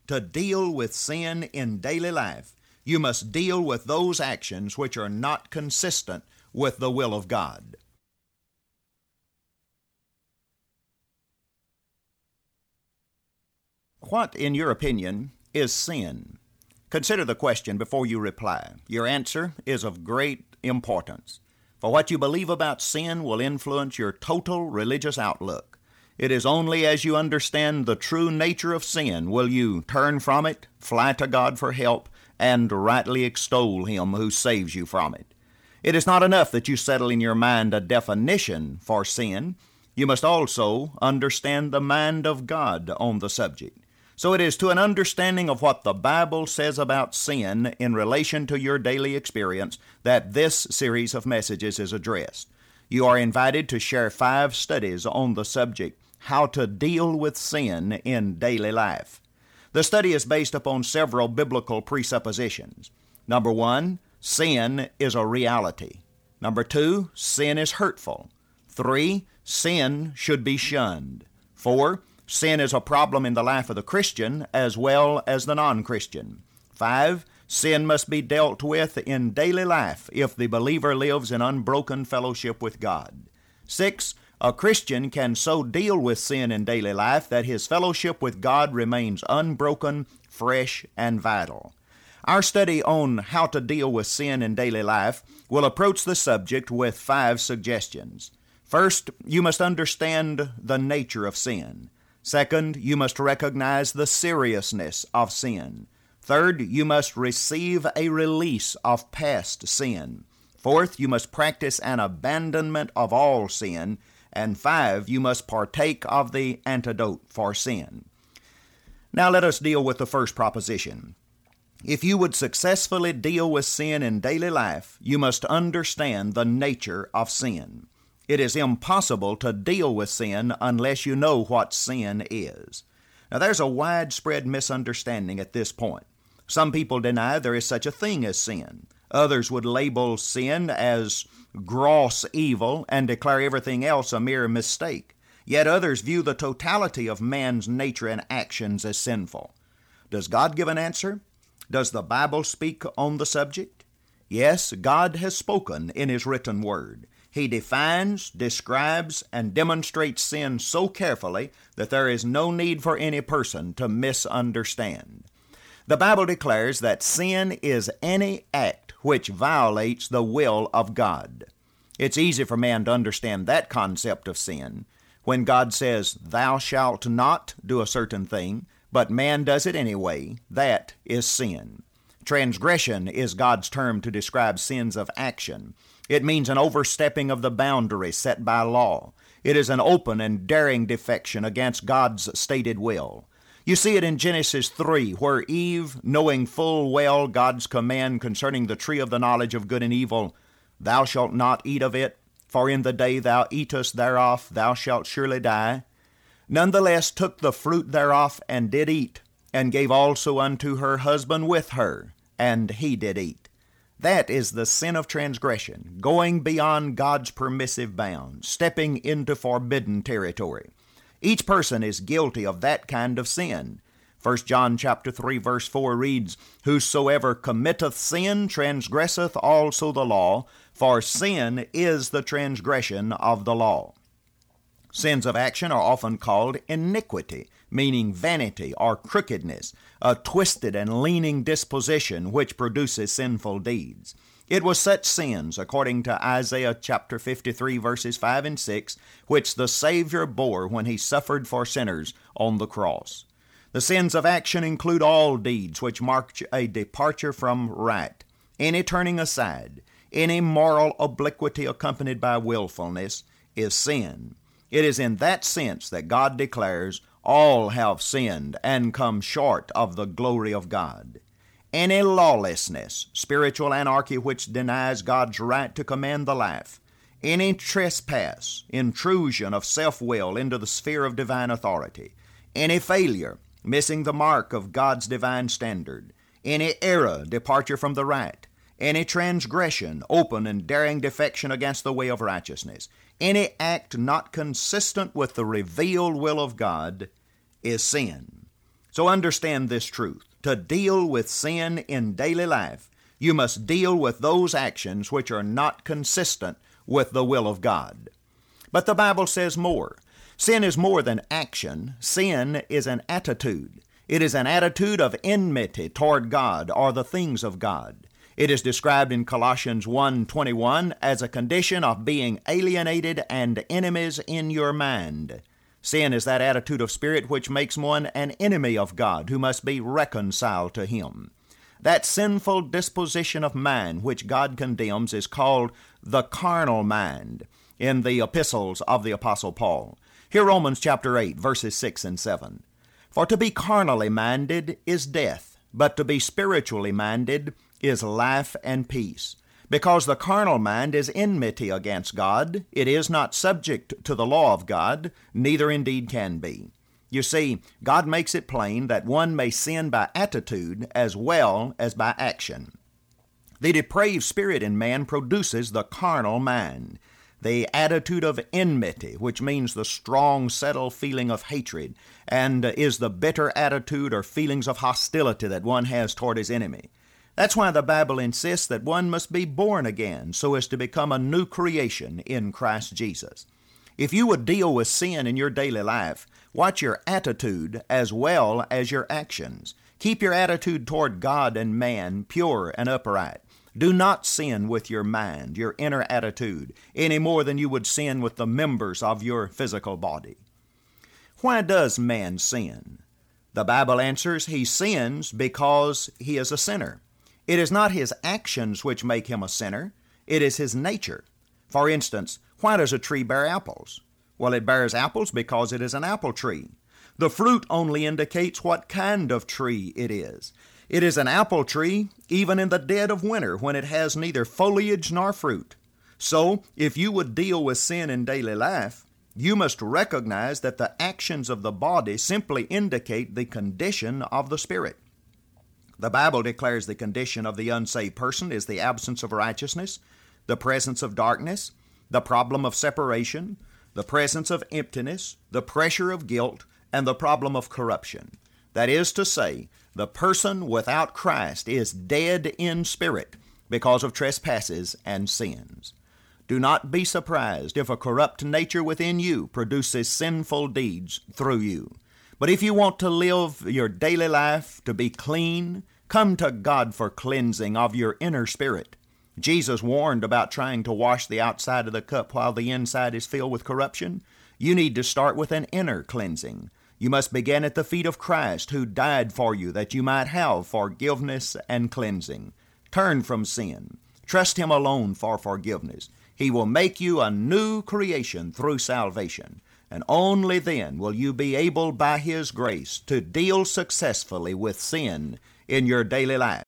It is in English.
To deal with sin in daily life, you must deal with those actions which are not consistent with the will of God. What, in your opinion, is sin? Consider the question before you reply. Your answer is of great importance, for what you believe about sin will influence your total religious outlook. It is only as you understand the true nature of sin will you turn from it, fly to God for help, and rightly extol Him who saves you from it. It is not enough that you settle in your mind a definition for sin. You must also understand the mind of God on the subject. So it is to an understanding of what the Bible says about sin in relation to your daily experience that this series of messages is addressed. You are invited to share 5 studies on the subject, how to deal with sin in daily life. The study is based upon several biblical presuppositions. Number 1, sin is a reality. Number 2, sin is hurtful. 3, sin should be shunned. 4, sin is a problem in the life of the Christian as well as the non-Christian. 5, sin must be dealt with in daily life if the believer lives in unbroken fellowship with God. 6, a Christian can so deal with sin in daily life that his fellowship with God remains unbroken, fresh, and vital. Our study on how to deal with sin in daily life will approach the subject with 5 suggestions. First, you must understand the nature of sin. Second, you must recognize the seriousness of sin. Third, you must receive a release of past sin. Fourth, you must practice an abandonment of all sin. And 5, you must partake of the antidote for sin. Now let us deal with the first proposition. If you would successfully deal with sin in daily life, you must understand the nature of sin. It is impossible to deal with sin unless you know what sin is. Now there's a widespread misunderstanding at this point. Some people deny there is such a thing as sin. Others would label sin as gross evil and declare everything else a mere mistake. Yet others view the totality of man's nature and actions as sinful. Does God give an answer? Does the Bible speak on the subject? Yes, God has spoken in His written word. He defines, describes, and demonstrates sin so carefully that there is no need for any person to misunderstand. The Bible declares that sin is any act which violates the will of God. It's easy for man to understand that concept of sin. When God says, "Thou shalt not do a certain thing," but man does it anyway, that is sin. Transgression is God's term to describe sins of action. It means an overstepping of the boundary set by law. It is an open and daring defection against God's stated will. You see it in Genesis 3, where Eve, knowing full well God's command concerning the tree of the knowledge of good and evil, "Thou shalt not eat of it, for in the day thou eatest thereof thou shalt surely die," nonetheless took the fruit thereof and did eat, and gave also unto her husband with her, and he did eat. That is the sin of transgression, going beyond God's permissive bounds, stepping into forbidden territory. Each person is guilty of that kind of sin. 1 John chapter 3 verse 4 reads, "Whosoever committeth sin transgresseth also the law, for sin is the transgression of the law." Sins of action are often called iniquity, meaning vanity or crookedness, a twisted and leaning disposition which produces sinful deeds. It was such sins, according to Isaiah chapter 53 verses 5 and 6, which the Savior bore when He suffered for sinners on the cross. The sins of action include all deeds which mark a departure from right, any turning aside, any moral obliquity accompanied by willfulness is sin. It is in that sense that God declares, "All have sinned and come short of the glory of God." Any lawlessness, spiritual anarchy which denies God's right to command the life, any trespass, intrusion of self-will into the sphere of divine authority, any failure, missing the mark of God's divine standard, any error, departure from the right, any transgression, open and daring defection against the way of righteousness, any act not consistent with the revealed will of God is sin. So understand this truth. To deal with sin in daily life, you must deal with those actions which are not consistent with the will of God. But the Bible says more. Sin is more than action. Sin is an attitude. It is an attitude of enmity toward God or the things of God. It is described in Colossians 1:21 as a condition of being alienated and enemies in your mind. Sin is that attitude of spirit which makes one an enemy of God who must be reconciled to Him. That sinful disposition of mind which God condemns is called the carnal mind in the epistles of the Apostle Paul. Hear Romans chapter 8, verses 6 and 7. For to be carnally minded is death, but to be spiritually minded is life and peace. Because the carnal mind is enmity against God, it is not subject to the law of God, neither indeed can be. You see, God makes it plain that one may sin by attitude as well as by action. The depraved spirit in man produces the carnal mind, the attitude of enmity, which means the strong, settled feeling of hatred, and is the bitter attitude or feelings of hostility that one has toward his enemy. That's why the Bible insists that one must be born again so as to become a new creation in Christ Jesus. If you would deal with sin in your daily life, watch your attitude as well as your actions. Keep your attitude toward God and man pure and upright. Do not sin with your mind, your inner attitude, any more than you would sin with the members of your physical body. Why does man sin? The Bible answers he sins because he is a sinner. It is not his actions which make him a sinner. It is his nature. For instance, why does a tree bear apples? Well, it bears apples because it is an apple tree. The fruit only indicates what kind of tree it is. It is an apple tree even in the dead of winter when it has neither foliage nor fruit. So, if you would deal with sin in daily life, you must recognize that the actions of the body simply indicate the condition of the spirit. The Bible declares the condition of the unsaved person is the absence of righteousness, the presence of darkness, the problem of separation, the presence of emptiness, the pressure of guilt, and the problem of corruption. That is to say, the person without Christ is dead in spirit because of trespasses and sins. Do not be surprised if a corrupt nature within you produces sinful deeds through you. But if you want to live your daily life to be clean, come to God for cleansing of your inner spirit. Jesus warned about trying to wash the outside of the cup while the inside is filled with corruption. You need to start with an inner cleansing. You must begin at the feet of Christ, who died for you that you might have forgiveness and cleansing. Turn from sin. Trust Him alone for forgiveness. He will make you a new creation through salvation, and only then will you be able by His grace to deal successfully with sin in your daily life.